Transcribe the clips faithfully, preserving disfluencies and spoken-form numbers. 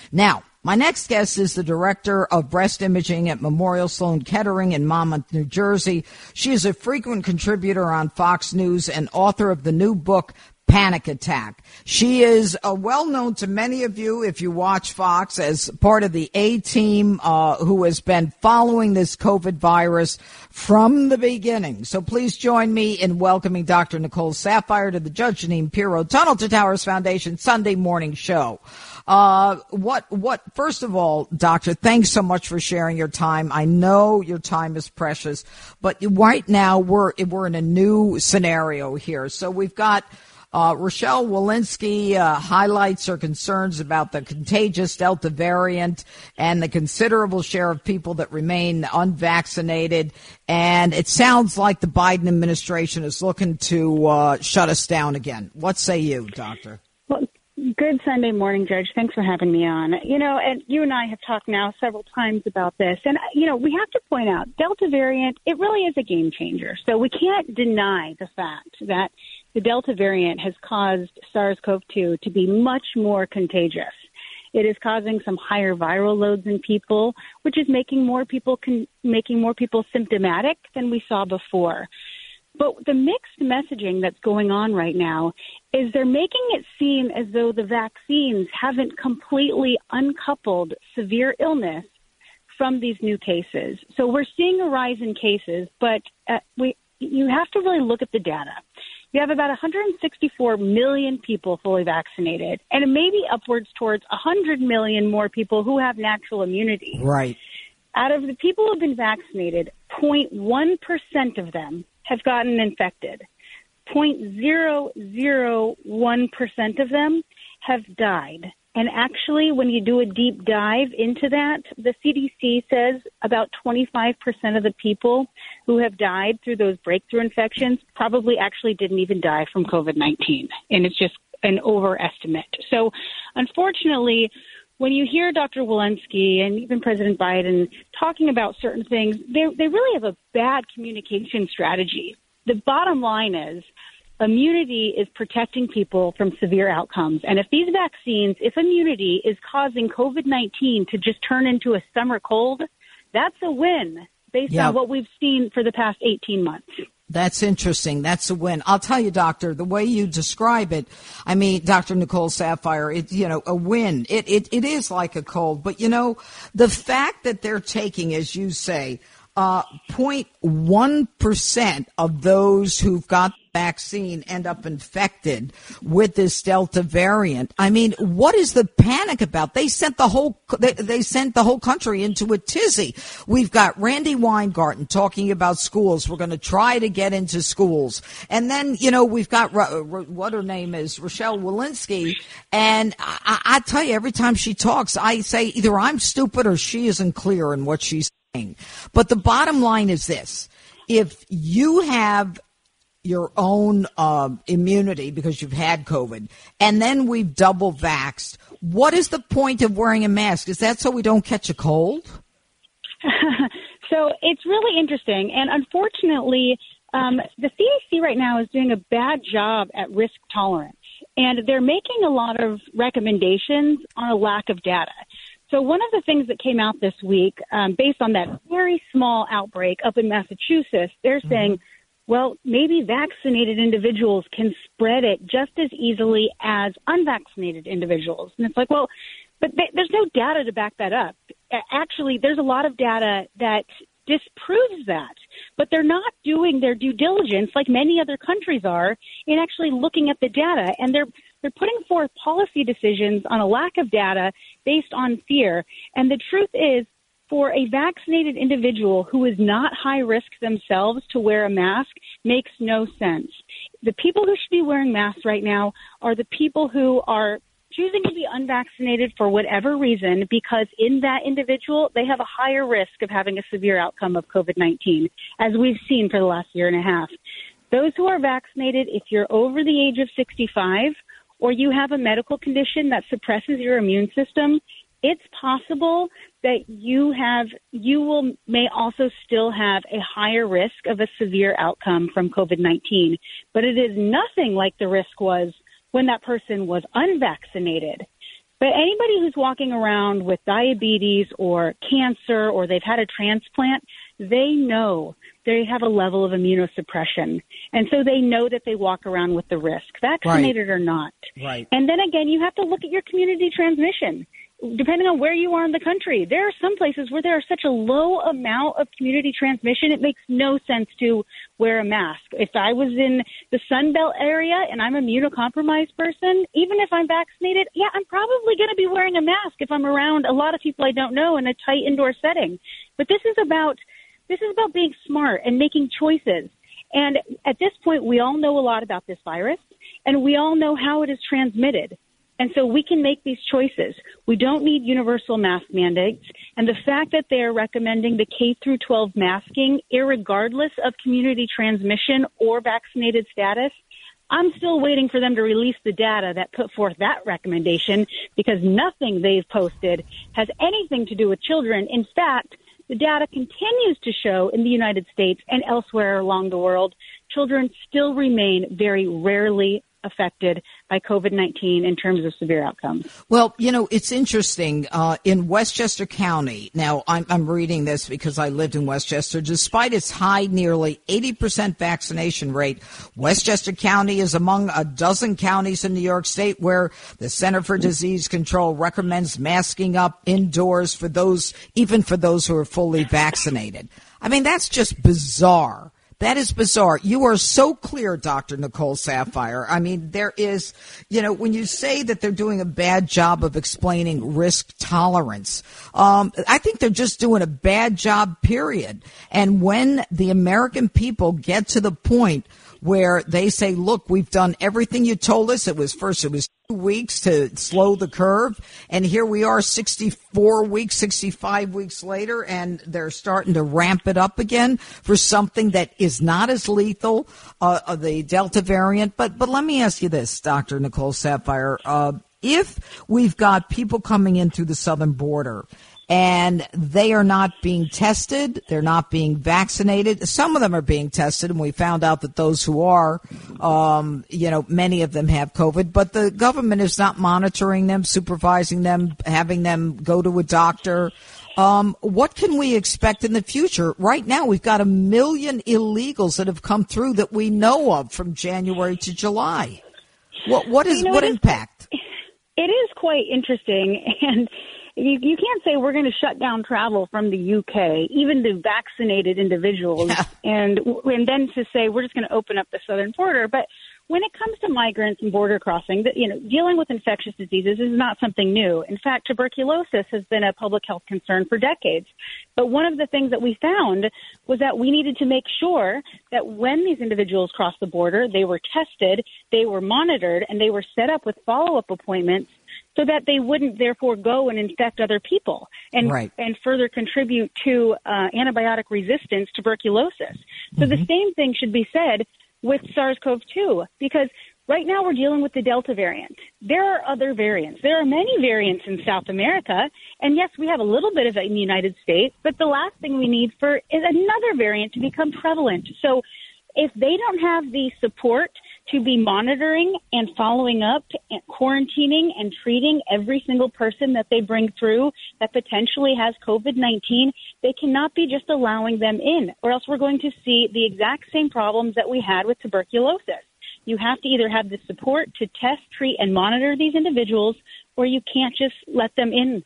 Now, my next guest is the director of breast imaging at Memorial Sloan Kettering in Monmouth, New Jersey. She is a frequent contributor on Fox News and author of the new book, Panic Attack. She is uh, well known to many of you if you watch Fox as part of the A-team uh, who has been following this COVID virus from the beginning. So please join me in welcoming Doctor Nicole Saphier to the Judge Jeanine Pirro Tunnel to Towers Foundation Sunday morning show. Uh, what, what, first of all, doctor, thanks so much for sharing your time. I know your time is precious, but right now we're, we're in a new scenario here. So we've got Uh, Rochelle Walensky uh, highlights her concerns about the contagious Delta variant and the considerable share of people that remain unvaccinated. And it sounds like the Biden administration is looking to uh, shut us down again. What say you, Doctor? Well, good Sunday morning, Judge. Thanks for having me on. You know, and you and I have talked now several times about this. And, you know, we have to point out, Delta variant, it really is a game changer. So we can't deny the fact that the Delta variant has caused SARS-C o V two to be much more contagious. It is causing some higher viral loads in people, which is making more people con- making more people symptomatic than we saw before. But the mixed messaging that's going on right now is they're making it seem as though the vaccines haven't completely uncoupled severe illness from these new cases. So we're seeing a rise in cases, but uh, we you have to really look at the data. You have about one hundred sixty-four million people fully vaccinated, and it may be upwards towards one hundred million more people who have natural immunity. Right. Out of the people who have been vaccinated, zero point one percent of them have gotten infected. zero point zero zero one percent of them have died. And actually, when you do a deep dive into that, the C D C says about twenty-five percent of the people who have died through those breakthrough infections probably actually didn't even die from COVID nineteen. And it's just an overestimate. So, unfortunately, when you hear Doctor Walensky and even President Biden talking about certain things, they, they really have a bad communication strategy. The bottom line is, immunity is protecting people from severe outcomes. And if these vaccines, if immunity is causing COVID nineteen to just turn into a summer cold, that's a win based yep. on what we've seen for the past eighteen months. That's interesting. That's a win. I'll tell you, Doctor, the way you describe it, I mean, Doctor Nicole Saphier, it, you know, a win. It, it, it is like a cold. But, you know, the fact that they're taking, as you say, uh, zero point one percent of those who've got vaccine end up infected with this Delta variant. I mean, what is the panic about? They sent the whole they, they sent the whole country into a tizzy. We've got Randy Weingarten talking about schools. We're going to try to get into schools, and then you know we've got what her name is, Rochelle Walensky, and I, I tell you, every time she talks, I say either I'm stupid or she isn't clear in what she's saying. But the bottom line is this: if you have your own uh, immunity because you've had COVID, and then we've double vaxxed, what is the point of wearing a mask? Is that so we don't catch a cold? So it's really interesting. And unfortunately, um, the C D C right now is doing a bad job at risk tolerance. And they're making a lot of recommendations on a lack of data. So one of the things that came out this week, um, based on that very small outbreak up in Massachusetts, they're mm-hmm. saying, well, maybe vaccinated individuals can spread it just as easily as unvaccinated individuals. And it's like, well, but th- there's no data to back that up. Actually, there's a lot of data that disproves that, but they're not doing their due diligence like many other countries are in actually looking at the data. And they're they're putting forth policy decisions on a lack of data based on fear. And the truth is, for a vaccinated individual who is not high risk themselves to wear a mask makes no sense. The people who should be wearing masks right now are the people who are choosing to be unvaccinated for whatever reason, because in that individual, they have a higher risk of having a severe outcome of COVID nineteen, as we've seen for the last year and a half. Those who are vaccinated, if you're over the age of sixty-five or you have a medical condition that suppresses your immune system, it's possible that you have, you will may also still have a higher risk of a severe outcome from COVID nineteen, but it is nothing like the risk was when that person was unvaccinated. But anybody who's walking around with diabetes or cancer or they've had a transplant, they know they have a level of immunosuppression. And so they know that they walk around with the risk, vaccinated right. or not. Right. And then again, you have to look at your community transmission. Depending on where you are in the country, there are some places where there is such a low amount of community transmission, it makes no sense to wear a mask. If I was in the Sun Belt area and I'm an immunocompromised person, even if I'm vaccinated, yeah, I'm probably going to be wearing a mask if I'm around a lot of people I don't know in a tight indoor setting. But this is about this is about being smart and making choices. And at this point, we all know a lot about this virus, and we all know how it is transmitted. And so we can make these choices. We don't need universal mask mandates. And the fact that they are recommending the K through twelve masking, irregardless of community transmission or vaccinated status, I'm still waiting for them to release the data that put forth that recommendation, because nothing they've posted has anything to do with children. In fact, the data continues to show in the United States and elsewhere along the world, children still remain very rarely affected by COVID nineteen in terms of severe outcomes. Well, you know, it's interesting. Uh, in Westchester County, now I'm, I'm reading this because I lived in Westchester, despite its high, nearly eighty percent vaccination rate, Westchester County is among a dozen counties in New York State where the Center for Disease Control recommends masking up indoors for those, even for those who are fully vaccinated. I mean, that's just bizarre. That is bizarre. You are so clear, Doctor Nicole Saphier. I mean, there is, you know, when you say that they're doing a bad job of explaining risk tolerance, um, I think they're just doing a bad job, period. And when the American people get to the point where they say, look, we've done everything you told us. It was first, it was two weeks to slow the curve. And here we are sixty-four weeks, sixty-five weeks later, and they're starting to ramp it up again for something that is not as lethal, uh, the Delta variant. But, but let me ask you this, Doctor Nicole Saphier. Uh, if we've got people coming in through the southern border and they are not being tested, they're not being vaccinated. Some of them are being tested, and we found out that those who are, um, you know, many of them have COVID, but the government is not monitoring them, supervising them, having them go to a doctor. Um, what can we expect in the future? Right now, we've got a million illegals that have come through that we know of from January to July. What, what is, you know, what impact? Is, it is quite interesting, and You, you can't say we're going to shut down travel from the U K, even to vaccinated individuals, yeah. and and then to say we're just going to open up the southern border. But when it comes to migrants and border crossing, you know, dealing with infectious diseases is not something new. In fact, tuberculosis has been a public health concern for decades. But one of the things that we found was that we needed to make sure that when these individuals crossed the border, they were tested, they were monitored, and they were set up with follow-up appointments, so that they wouldn't therefore go and infect other people and right. and further contribute to uh, antibiotic resistance, tuberculosis. So mm-hmm. the same thing should be said with SARS-C o V two, because right now we're dealing with the Delta variant. There are other variants. There are many variants in South America, and yes, we have a little bit of it in the United States, but the last thing we need for is another variant to become prevalent. So if they don't have the support to be monitoring and following up, and quarantining and treating every single person that they bring through that potentially has COVID nineteen, they cannot be just allowing them in, or else we're going to see the exact same problems that we had with tuberculosis. You have to either have the support to test, treat, and monitor these individuals, or you can't just let them in.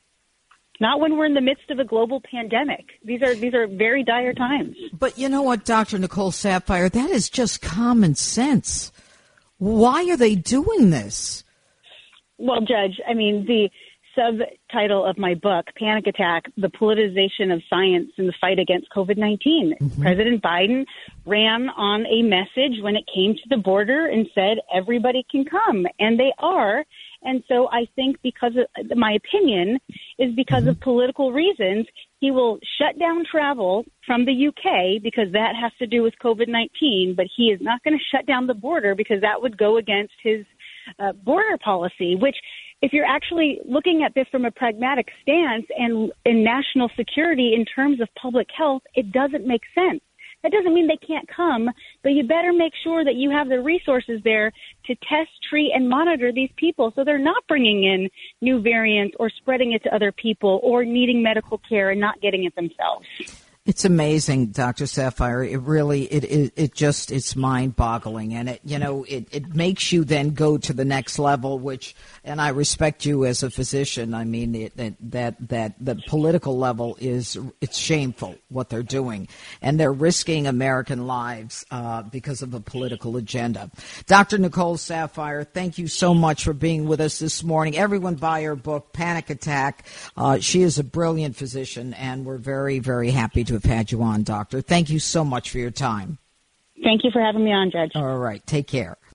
Not when we're in the midst of a global pandemic. These are these are very dire times. But you know what, Doctor Nicole Saphier, that is just common sense. Why are they doing this? Well, Judge, I mean, the subtitle of my book, Panic Attack, The Politicization of Science in the Fight Against COVID nineteen. Mm-hmm. President Biden ran on a message when it came to the border and said everybody can come, and they are. And so I think because of my opinion is because of political reasons, he will shut down travel from the U K because that has to do with COVID nineteen. But he is not going to shut down the border because that would go against his uh, border policy, which if you're actually looking at this from a pragmatic stance and in national security in terms of public health, it doesn't make sense. That doesn't mean they can't come but you better make sure that you have the resources there to test, treat, and monitor these people so they're not bringing in new variants or spreading it to other people or needing medical care and not getting it themselves. It's amazing, Doctor Saphier. It really, it, it, it just, it's mind-boggling, and it, you know, it, it makes you then go to the next level. Which, and I respect you as a physician. I mean, it, that that that the political level is, it's shameful what they're doing, and they're risking American lives uh, because of a political agenda. Doctor Nicole Saphier, thank you so much for being with us this morning. Everyone, buy her book, Panic Attack. Uh, she is a brilliant physician, and we're very, very happy to have had you on, Doctor. Thank you so much for your time. Thank you for having me on, Judge. All right. Take care.